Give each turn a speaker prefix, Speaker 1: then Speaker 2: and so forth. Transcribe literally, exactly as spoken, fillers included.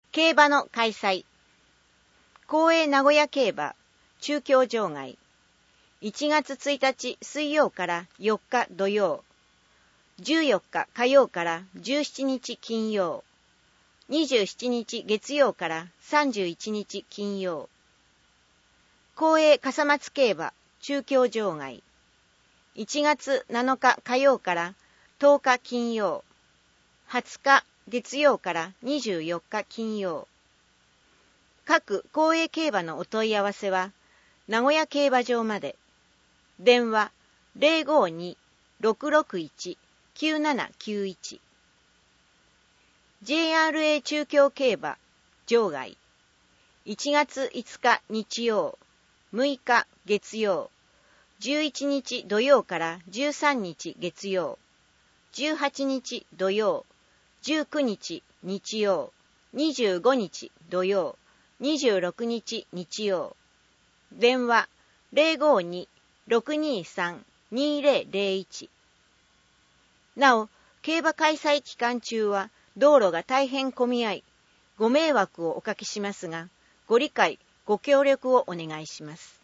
Speaker 1: 競馬の開催。公営名古屋競馬中京場外。いちがつついたち水曜からよっか土曜。じゅうよっか火曜からじゅうしちにち金曜。にじゅうしちにち月曜からさんじゅういちにち金曜。公営笠松競馬中京場外。いちがつなのか火曜からとおか金曜。はつか月曜からにじゅうよっか金曜。各公営競馬のお問い合わせは名古屋競馬場まで。電話 ゼロごーにーろくろくいちきゅうななきゅういち。 ジェイアールエー 中京競馬場外。いちがついつか日曜、むいか月曜、じゅういちにち土曜からじゅうさんにち月曜、じゅうはちにち土曜、じゅうくにち日曜、にじゅうごにち土曜、にじゅうろくにち日曜。電話 ゼロごーにーろくにーさんにーぜろぜろいち。なお、競馬開催期間中は道路が大変混み合い、ご迷惑をおかけしますが、ご理解、ご協力をお願いします。